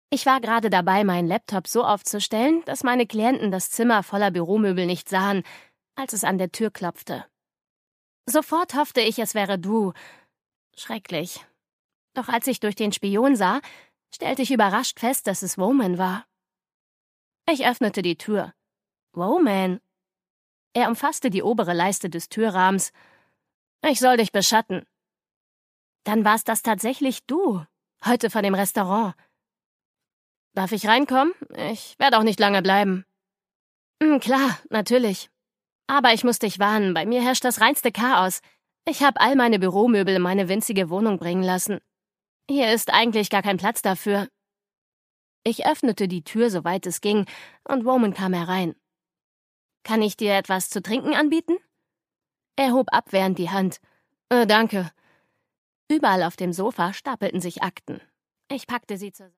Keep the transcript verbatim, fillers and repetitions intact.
Ich war gerade dabei, meinen Laptop so aufzustellen, dass meine Klienten das Zimmer voller Büromöbel nicht sahen, als es an der Tür klopfte. Sofort hoffte ich, es wäre du. Schrecklich. Doch als ich durch den Spion sah, stellte ich überrascht fest, dass es Woman war. Ich öffnete die Tür. Woman. Er umfasste die obere Leiste des Türrahmens. Ich soll dich beschatten. Dann war's das tatsächlich du. Heute von dem Restaurant. Darf ich reinkommen? Ich werde auch nicht lange bleiben. Hm, klar, natürlich. Aber ich muss dich warnen, bei mir herrscht das reinste Chaos. Ich habe all meine Büromöbel in meine winzige Wohnung bringen lassen. Hier ist eigentlich gar kein Platz dafür. Ich öffnete die Tür, soweit es ging, und Roman kam herein. Kann ich dir etwas zu trinken anbieten? Er hob abwehrend die Hand. Äh, danke. Überall auf dem Sofa stapelten sich Akten. Ich packte sie zur